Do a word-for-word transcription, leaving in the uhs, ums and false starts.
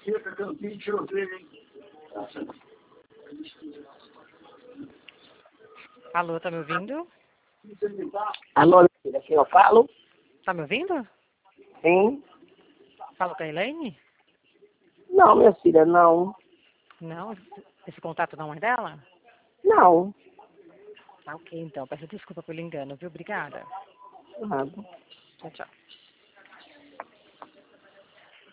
Alô, tá me ouvindo? Alô, filha, quem eu falo? Tá me ouvindo? Sim? Fala com a Elaine? Não, minha filha, não. Não? Esse contato não é dela? Não. Tá ok, então. Peço desculpa pelo engano, viu? Obrigada. Nada. Tchau, tchau.